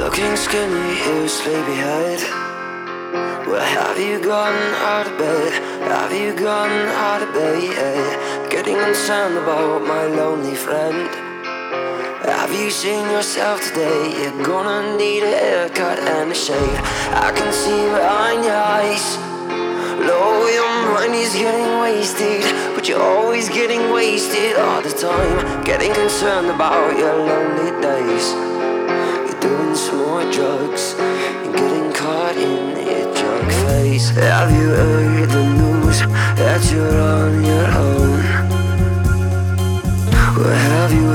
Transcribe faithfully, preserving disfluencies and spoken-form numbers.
Looking skinny, here, sleepyhead. Where have you gone out of bed? Have you gone out of bed? Getting concerned about my lonely friend. Have you seen yourself today? You're gonna need a haircut and a shave. I can see behind your eyes. Low, your mind is getting wasted, but you're always getting wasted all the time. Getting concerned about your lonely days. You're doing some more drugs and getting caught in your drunk face. Have you heard the news that you're on your own? Where have you